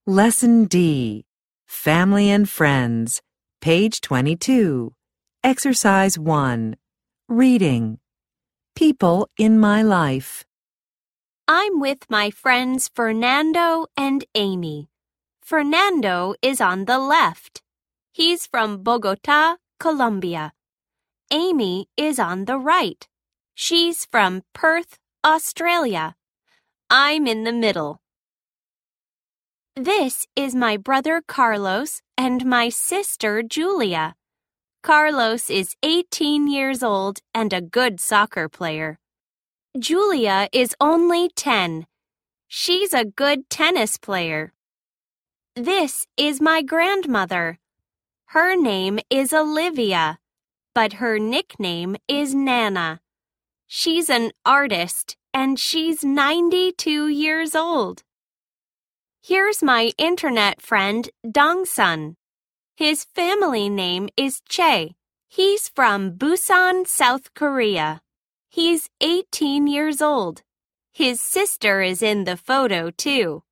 Lesson D. Family and Friends. Page 22. Exercise 1. Reading. People in my life. I'm with my friends Fernando and Amy. Fernando is on the left. He's from Bogota, Colombia. Amy is on the right. She's from Perth, Australia. I'm in the middle. This is my brother Carlos and my sister Julia. Carlos is 18 years old and a good soccer player. Julia is only 10. She's a good tennis player. This is my grandmother. Her name is Olivia, but her nickname is Nana. She's an artist and she's 92 years old. Here's my internet friend Dongsun. His family name is Che. He's from Busan, South Korea. He's 18 years old. His sister is in the photo too.